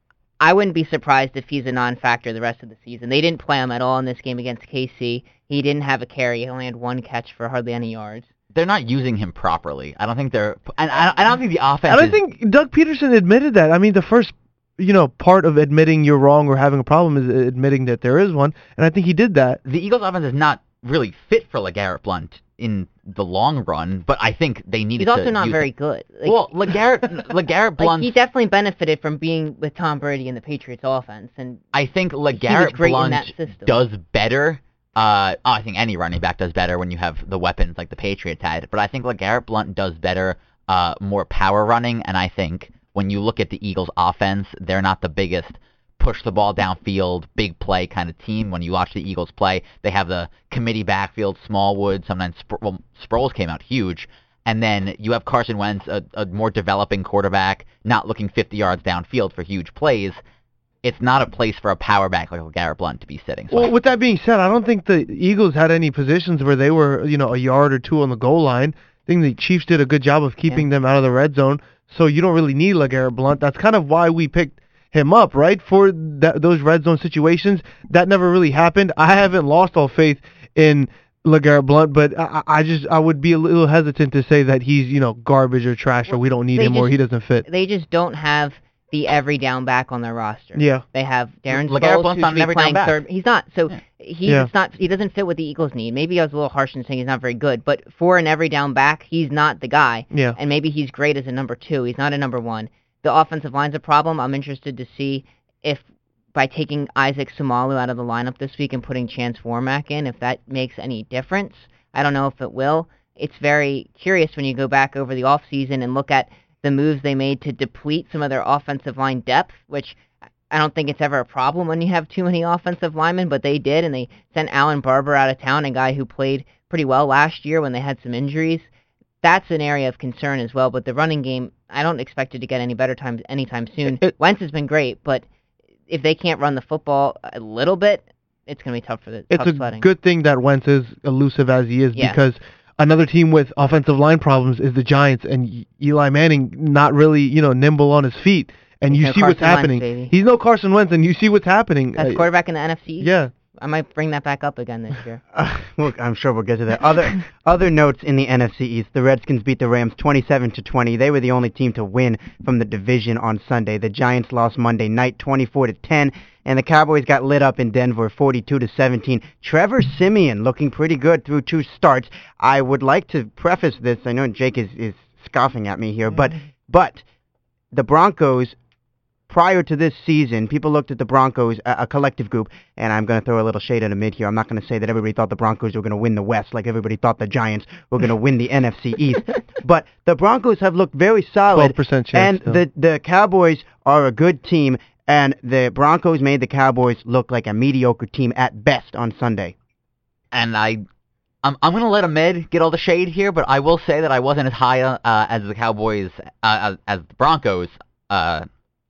I wouldn't be surprised if he's a non-factor the rest of the season. They didn't play him at all in this game against K C. He didn't have a carry. He only had one catch for hardly any yards. They're not using him properly. I don't think they're, and I, I don't think the offense. And I is, think Doug Peterson admitted that. I mean, the first, you know, part of admitting you're wrong or having a problem is admitting that there is one, and I think he did that. the Eagles' offense is not really fit for LeGarrette Blount in the long run, but I think they needed He's to also not use very him. good. Like, Well, LeGarrette LeGarrette like, Blount, he definitely benefited from being with Tom Brady in the Patriots offense. And I think LeGarrette great in Blount that system. does better. Uh, oh, I think any running back does better when you have the weapons like the Patriots had. But I think LeGarrette Blount does better, uh, more power running. And I think when you look at the Eagles' offense, they're not the biggest push the ball downfield, big play kind of team. When you watch the Eagles play, they have the committee backfield, Smallwood, sometimes Spro- well, Sproles came out huge. And then you have Carson Wentz, a, a more developing quarterback, not looking fifty yards downfield for huge plays. It's not a place for a power back like LeGarrette Blount to be sitting. So Well, with that being said, I don't think the Eagles had any positions where they were, you know, a yard or two on the goal line. I think the Chiefs did a good job of keeping them out of the red zone, so you don't really need LeGarrette Blount. That's kind of why we picked him up, right, for that, those red zone situations. That never really happened. I haven't lost all faith in LeGarrette Blount, but I, I just I would be a little hesitant to say that he's, you know, garbage or trash or we don't need They him or just- he doesn't fit. they just don't have the every down back on their roster. Yeah. They have Darren LeGarrette Sproles, Blount's who not should an be every down playing back. third. He's not. So Yeah. he's Yeah. not. He doesn't fit what the Eagles need. Maybe I was a little harsh in saying he's not very good, but for an every down back, he's not the guy. Yeah. And maybe he's great as a number two. He's not a number one. The offensive line's a problem. I'm interested to see if by taking Isaac Samalu out of the lineup this week and putting Chance Warmack in, if that makes any difference. I don't know if it will. It's very curious when you go back over the offseason and look at the moves they made to deplete some of their offensive line depth, which I don't think it's ever a problem when you have too many offensive linemen, but they did, and they sent Alan Barber out of town, a guy who played pretty well last year when they had some injuries. That's an area of concern as well, but the running game, I don't expect it to get any better times anytime soon. It- Wentz has been great, but if they can't run the football a little bit, it's going to be tough for the It's tough a sledding. good thing that Wentz is elusive as he is Yeah. because another team with offensive line problems is the Giants, and E- Eli Manning not really, you know, nimble on his feet. And He's you no see what's Carson Wentz, happening. baby. He's no Carson Wentz, and you see what's happening. That's Uh, quarterback in the N F C. Yeah. I might bring that back up again this year. Uh, well, I'm sure we'll get to that. Other other notes in the N F C East: the Redskins beat the Rams twenty-seven to twenty. They were the only team to win from the division on Sunday. The Giants lost Monday night, twenty-four to ten, and the Cowboys got lit up in Denver, forty-two to seventeen. Trevor Siemian looking pretty good through two starts. I would like to preface this. I know Jake is is scoffing at me here, but but the Broncos. Prior to this season, people looked at the Broncos, a, a collective group, and I'm going to throw a little shade in the mid here. I'm not going to say that everybody thought the Broncos were going to win the West like everybody thought the Giants were going to win the N F C East. But the Broncos have looked very solid, twelve percent chance and still. the, the Cowboys are a good team, and the Broncos made the Cowboys look like a mediocre team at best on Sunday. and I, I'm I'm gonna let Ahmed get all the shade here, but I will say that I wasn't as high uh, as the Cowboys uh, as, as the Broncos uh,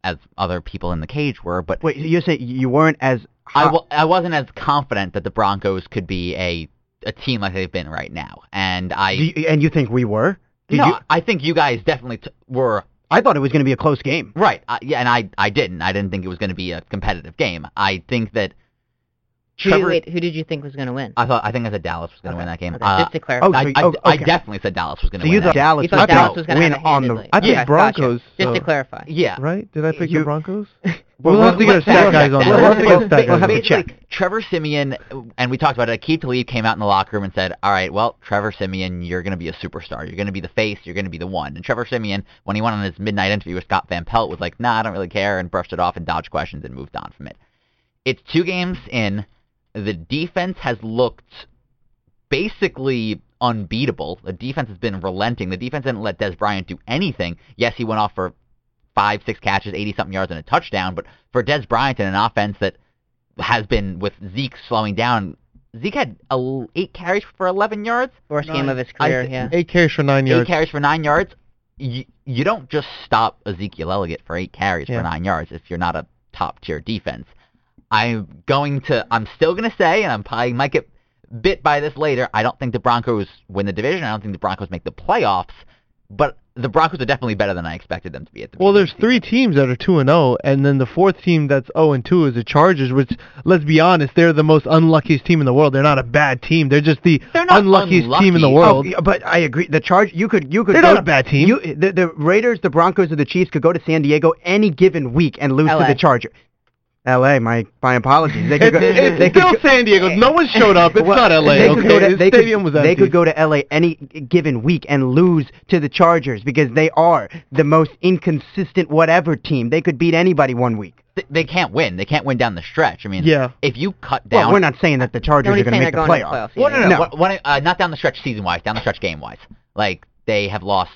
as other people in the cage were. But Wait, you're saying you weren't as I, hot? w- I wasn't as confident that the Broncos could be a a team like they've been right now. And I Do you, and you think we were? Did no, you? I think you guys definitely t- were I thought it was going to be a close game. right. I, yeah, and I I didn't. I didn't think it was going to be a competitive game. I think that Who, Trevor. wait, who did you think was going to win? I thought I think I said Dallas was going to Okay, win that game. okay, Uh, just to clarify. oh, I, so- I, oh, I okay. definitely said Dallas was going to So win you that thought game. Dallas You thought was Dallas gonna was going to win have it on the? handedly. I picked Yeah, gotcha. Broncos, Just to so- clarify. Yeah. Right? Did I pick You- the Broncos? Well, We'll have to get a stat guys on We'll that. have to We'll get- stat we'll guys have on to that. check. Trevor Simeon, and we talked about it, Akeem Talib came out in the locker room and said, all right, well, Trevor Simeon, you're going to be a superstar. You're going to be the face. You're going to be the one. And Trevor Simeon, when he went on his midnight interview with Scott Van Pelt, was like, nah, I don't really care, and brushed it off and dodged questions and moved on from it. It's two games in. The defense has looked basically unbeatable. The defense has been relenting. The defense didn't let Des Bryant do anything. Yes, he went off for five, six catches, eighty-something yards, and a touchdown, but for Des Bryant in an offense that has been, with Zeke slowing down, Zeke had a, eight carries for eleven yards. Worst game Nine. of his career, I- yeah. Eight carries for nine Eight yards. carries for nine yards. You, you don't just stop Ezekiel Elliott for eight carries Yeah. for nine yards if you're not a top-tier defense. I'm going to, I'm still going to say, and I'm probably might get bit by this later, I don't think the Broncos win the division. I don't think the Broncos make the playoffs, but the Broncos are definitely better than I expected them to be at the Well, beginning there's of the three season. teams that are two and zero, and then the fourth team that's zero and two is the Chargers. Which, let's be honest, they're the most unluckiest team in the world. They're not a bad team. They're just the They're not unluckiest team in the unlucky. world. Oh, yeah, but I agree. The charge you could you could They're go, not a bad team. You, the, the Raiders, the Broncos, or the Chiefs could go to San Diego any given week and lose L A. to the Chargers. L A, my my apologies. They could go, It's, it's they could still go- San Diego. No one showed up. It's Well, not L A. They could Okay, go to, the they stadium could, was They empty. could go to L A any given week and lose to the Chargers because they are the most inconsistent whatever team. They could beat anybody one week. Th- They can't win. They can't win down the stretch. I mean, Yeah. if you cut down... Well, we're not saying that the Chargers Nobody's are going saying to they're make the going to the playoffs. playoffs. Well, no, no, No. no. When, uh, not down the stretch season-wise, down the stretch game-wise. Like, they have lost...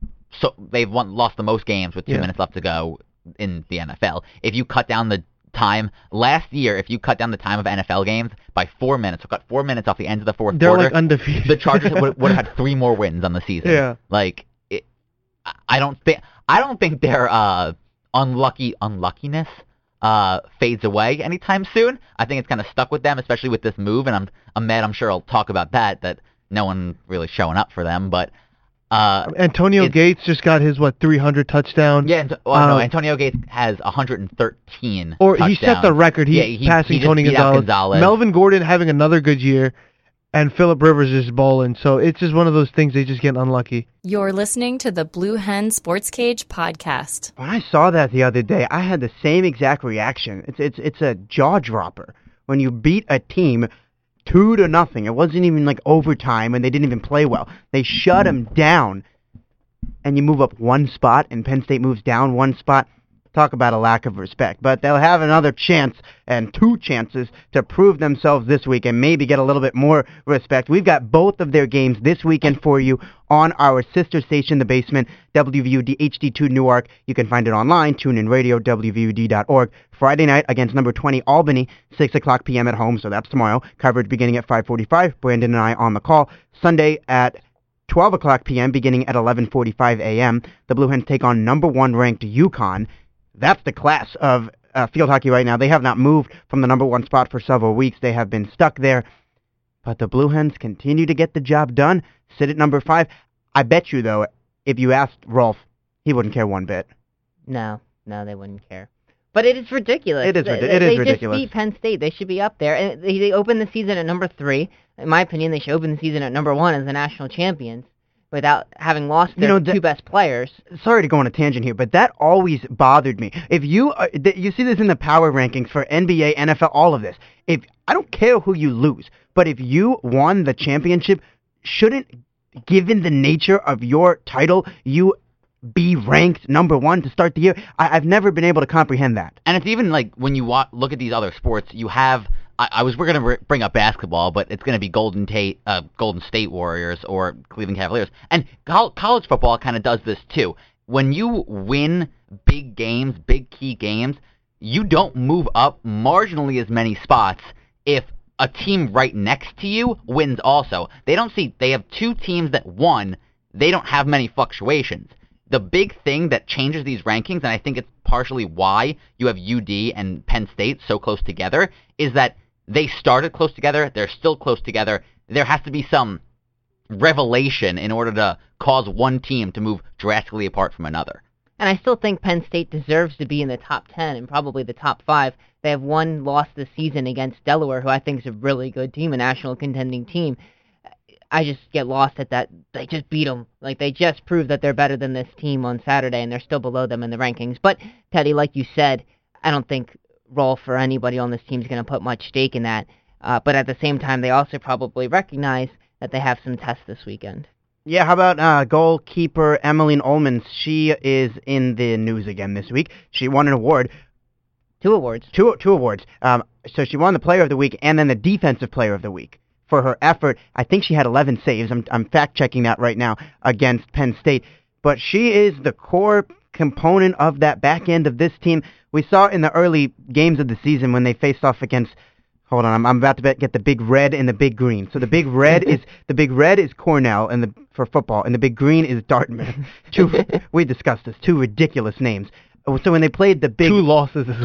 So they've won, lost the most games with two Yeah. minutes left to go in the N F L. If you cut down the time... Last year, if you cut down the time of N F L games by four minutes, so cut four minutes off the end of the fourth They're quarter, like undefeated. the Chargers would, would have had three more wins on the season. Yeah. Like, it, I- I don't think... I don't think their uh, unlucky unluckiness uh, fades away anytime soon. I think it's kind of stuck with them, especially with this move, and I'm I'm mad. I'm sure I'll talk about that. That no one really showing up for them, but uh, Antonio it's- Gates just got his what three hundred touchdown. yeah. Ant- well, no, Um, Antonio Gates has one hundred thirteen. Or he set the touchdowns. record. He, Yeah, he- passing he just Tony beat out Gonzalez. Gonzalez. Melvin Gordon having another good year, and Phillip Rivers just balling. So it's just one of those things they just get unlucky. You're listening to the Blue Hen Sports Cage podcast. When I saw that the other day, I had the same exact reaction. It's it's it's a jaw dropper when you beat a team two to nothing. It wasn't even like overtime, and they didn't even play well. They shut them down, and you move up one spot, and Penn State moves down one spot. Talk about a lack of respect. But they'll have another chance and two chances to prove themselves this week and maybe get a little bit more respect. We've got both of their games this weekend for you on our sister station, The Basement, W V U D H D two Newark. You can find it online, tune in radio, W V U D dot org. Friday night against number twenty Albany, six o'clock p.m. at home, so that's tomorrow. Coverage beginning at five forty-five. Brandon and I on the call. Sunday at twelve o'clock p.m. beginning at eleven forty-five a.m. The Blue Hens take on number one ranked UConn. That's the class of uh, field hockey right now. They have not moved from the number one spot for several weeks. They have been stuck there. But the Blue Hens continue to get the job done. Sit at number five. I bet you, though, if you asked Rolf, he wouldn't care one bit. No, no, they wouldn't care. But it is ridiculous. It is They- ridi- they, it is they ridiculous. just beat Penn State. They should be up there. And they, they opened the season at number three. In my opinion, they should open the season at number one as the national champions without having lost their You know, the- two best players. Sorry to go on a tangent here, but that always bothered me. If you uh, th- you see this in the power rankings for N B A, N F L, all of this. If I don't care who you lose, but if you won the championship, shouldn't, given the nature of your title, you be ranked number one to start the year? I- I've never been able to comprehend that. And it's even like when you wa- look at these other sports, you have. I, I was we're gonna re- bring up basketball, but it's gonna be Golden Tate, uh, Golden State Warriors or Cleveland Cavaliers, and col- college football kind of does this too. When you win big games, big key games, you don't move up marginally as many spots if a team right next to you wins also. They don't see. They have two teams that won. They don't have many fluctuations. The big thing that changes these rankings, and I think it's partially why you have U D and Penn State so close together is that they started close together. They're still close together. There has to be some revelation in order to cause one team to move drastically apart from another. And I still think Penn State deserves to be in the top ten and probably the top five. They have one loss this season against Delaware, who I think is a really good team, a national contending team. I just get lost at that. They just beat them. Like, they just proved that they're better than this team on Saturday, and they're still below them in the rankings. But, Teddy, like you said, I don't think Rolf or anybody on this team is going to put much stake in that. Uh, but at the same time, they also probably recognize that they have some tests this weekend. Yeah, how about uh, goalkeeper Emmeline Ullmans? She is in the news again this week. She won an award. Two awards. Two two awards. Um, so she won the Player of the Week and then the Defensive Player of the Week for her effort. I think she had eleven saves. I'm I'm fact checking that right now against Penn State. But she is the core component of that back end of this team. We saw in the early games of the season when they faced off against. Hold on, I'm, I'm about to get the big red and the big green. So the big red is the big red is Cornell and the for football, and the big green is Dartmouth. Two, we discussed this. Two ridiculous names. So when they played the big two losses as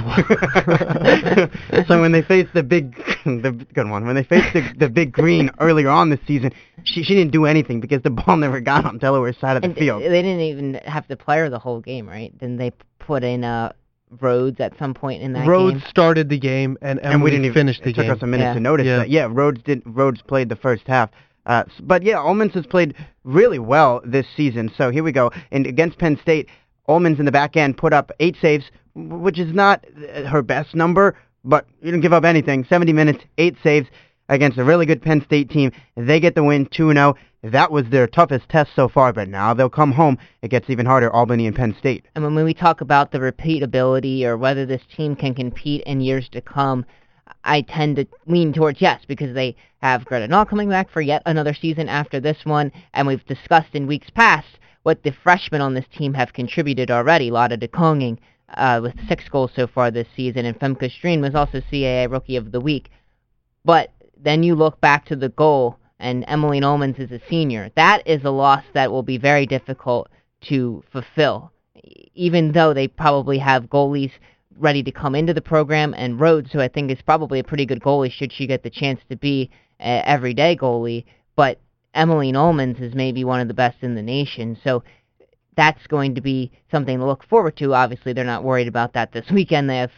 well. So when they faced the big, the good one, when they faced the, the big green earlier on this season, she she didn't do anything because the ball never got on Delaware's side of the and field. They didn't even have to play her the whole game, right? Then they put in uh. Rhodes at some point in that Rhodes game. started the game, and Emily and we didn't even finish the it game. It took us a minute yeah. to notice yeah. that. Yeah, Rhodes did. Rhodes played the first half. Uh, but yeah, Ullmans has played really well this season. So here we go. And against Penn State, Ullmans in the back end put up eight saves, which is not her best number, but you didn't give up anything. seventy minutes, eight saves against a really good Penn State team. They get the win, two and oh. That was their toughest test so far, but now they'll come home. It gets even harder, Albany and Penn State. And when we talk about the repeatability or whether this team can compete in years to come, I tend to lean towards yes, because they have Greta Knoll coming back for yet another season after this one, and we've discussed in weeks past what the freshmen on this team have contributed already. Lotta DeKonging uh, with six goals so far this season, and Femke Streen was also C A A Rookie of the Week. But then you look back to the goal, and Emmeline Ullmans is a senior. That is a loss that will be very difficult to fulfill, even though they probably have goalies ready to come into the program, and Rhodes, who I think is probably a pretty good goalie should she get the chance to be an everyday goalie, but Emmeline Ullmans is maybe one of the best in the nation, so that's going to be something to look forward to. Obviously, they're not worried about that this weekend. They have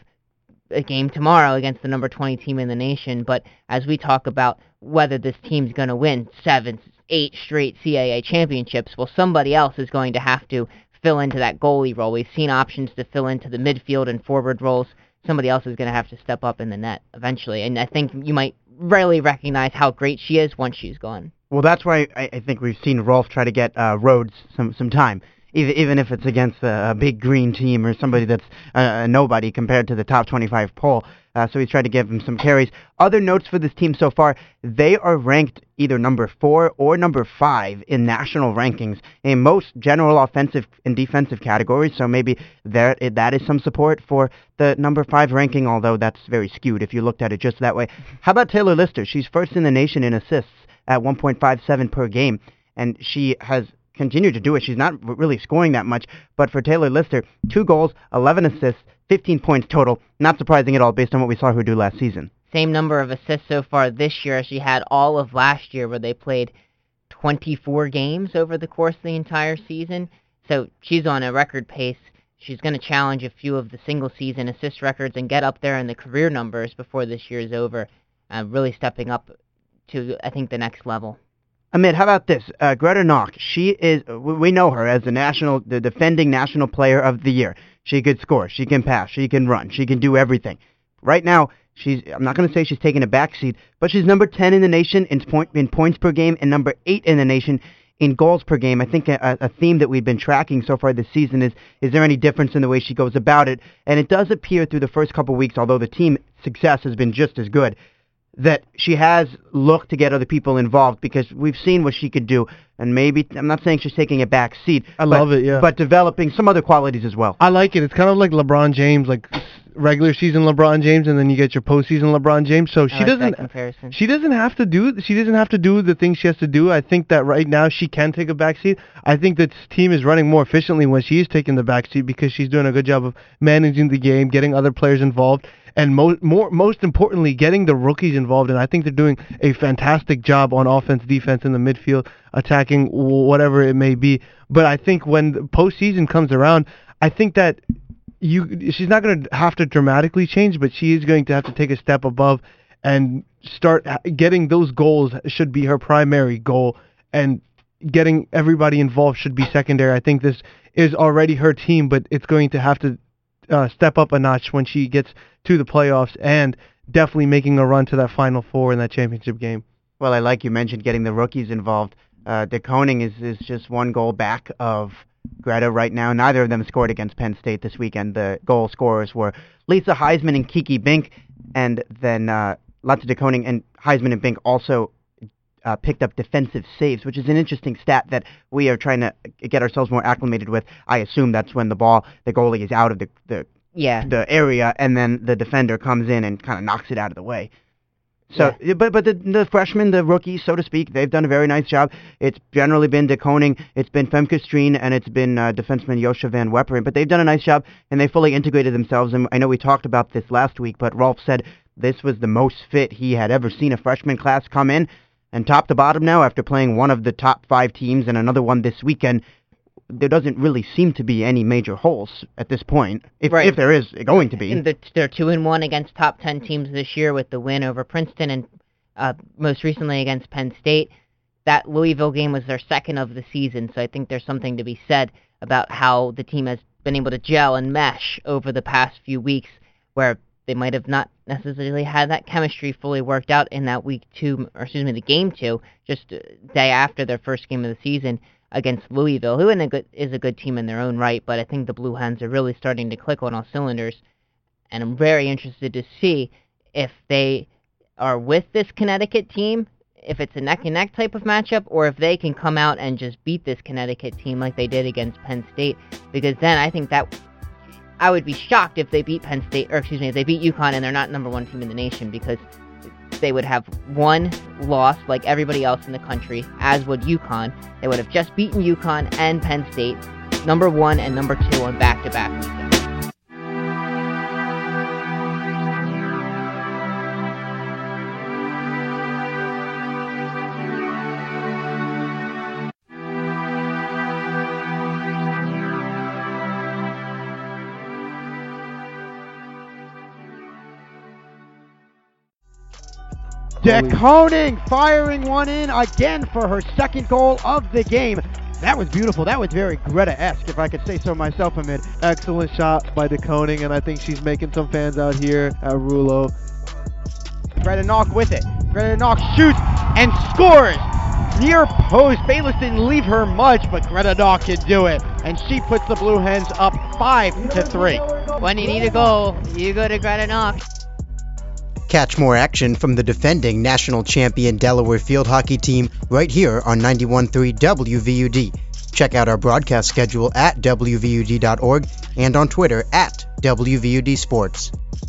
a game tomorrow against the number twenty team in the nation, but as we talk about whether this team's going to win seven, eight straight C A A championships, well, somebody else is going to have to fill into that goalie role. We've seen options to fill into the midfield and forward roles. Somebody else is going to have to step up in the net eventually, and I think you might rarely recognize how great she is once she's gone. Well, that's why I, I think we've seen Rolf try to get uh, Rhodes some, some time. Even even if it's against a, a big green team or somebody that's a, a nobody compared to the top twenty-five poll. Uh, so he's tried to give him some carries. Other notes for this team so far, they are ranked either number four or number five in national rankings in most general offensive and defensive categories. So maybe there that is some support for the number five ranking, although that's very skewed if you looked at it just that way. How about Taylor Lister? She's first in the nation in assists at one point five seven per game, and she has continue to do it. She's not really scoring that much, but for Taylor Lister, two goals, eleven assists, fifteen points total. Not surprising at all based on what we saw her do last season. Same number of assists so far this year as she had all of last year, where they played twenty-four games over the course of the entire season. So she's on a record pace. She's going to challenge a few of the single-season assist records and get up there in the career numbers before this year is over, uh, really stepping up to, I think, the next level. Amit, how about this? Uh, Greta Knock, she is, we know her as the national, the defending national player of the year. She can score, she can pass, she can run, she can do everything. Right now, she's, I'm not going to say she's taking a backseat, but she's number ten in the nation in, point, in points per game and number eight in the nation in goals per game. I think a, a theme that we've been tracking so far this season is, is there any difference in the way she goes about it? And it does appear through the first couple weeks, although the team success has been just as good, that she has looked to get other people involved because we've seen what she could do, and maybe, I'm not saying she's taking a back seat. I but, love it, yeah. But developing some other qualities as well. I like it. It's kind of like LeBron James, like regular season LeBron James, and then you get your postseason LeBron James. So she I like doesn't that comparison. she doesn't have to do she doesn't have to do the things she has to do. I think that right now she can take a backseat. I think that this team is running more efficiently when she is taking the backseat because she's doing a good job of managing the game, getting other players involved, and mo- more most importantly, getting the rookies involved. And I think they're doing a fantastic job on offense, defense, in the midfield, attacking, whatever it may be. But I think when the postseason comes around, I think that you she's not going to have to dramatically change, but she is going to have to take a step above and start getting those goals. Should be her primary goal, and getting everybody involved should be secondary. I think this is already her team, but it's going to have to uh, step up a notch when she gets to the playoffs, and definitely making a run to that Final Four in that championship game. Well, I like you mentioned getting the rookies involved. Uh, De Koning is, is just one goal back of Greta right now. Neither of them scored against Penn State this weekend. The goal scorers were Lisa Heisman and Kiki Bink, and then uh, Lotte De Koning and Heisman and Bink also uh, picked up defensive saves, which is an interesting stat that we are trying to get ourselves more acclimated with. I assume that's when the ball, the goalie is out of the, the, Yeah. the area, and then the defender comes in and kind of knocks it out of the way. So, yeah. but but the, the freshmen, the rookies, so to speak, they've done a very nice job. It's generally been De Koning, it's been Femke Streen, and it's been uh, defenseman Joscha Van Wepperen. But they've done a nice job, and they fully integrated themselves. And I know we talked about this last week, but Rolf said this was the most fit he had ever seen a freshman class come in. And top to bottom now, after playing one of the top five teams and another one this weekend, there doesn't really seem to be any major holes at this point, if Right. if there is going to be. And the, they're two and one against top ten teams this year with the win over Princeton and uh, most recently against Penn State. That Louisville game was their second of the season, so I think there's something to be said about how the team has been able to gel and mesh over the past few weeks, where they might have not necessarily had that chemistry fully worked out in that week two, or excuse me, the game two, just a day after their first game of the season against Louisville, who in a good, is a good team in their own right, but I think the Blue Hens are really starting to click on all cylinders, and I'm very interested to see if they are with this Connecticut team, if it's a neck-and-neck type of matchup, or if they can come out and just beat this Connecticut team like they did against Penn State, because then I think that I would be shocked if they beat Penn State, or excuse me, if they beat UConn and they're not number one team in the nation, because they would have one loss like everybody else in the country, as would UConn. They would have just beaten UConn and Penn State, number one and number two on back-to-back weekends. De Koning firing one in again for her second goal of the game. That was beautiful. That was very Greta-esque, if I could say so myself, Amid. Excellent shot by De Koning, and I think she's making some fans out here at Rulo. Greta Knock with it. Greta Knock shoots and scores. Near post. Bayless didn't leave her much, but Greta Knock can do it. And she puts the Blue Hens up five to three. When you need a goal, you go to Greta Knock. Catch more action from the defending national champion Delaware field hockey team right here on ninety-one point three W V U D. Check out our broadcast schedule at W V U D dot org and on Twitter at W V U D Sports.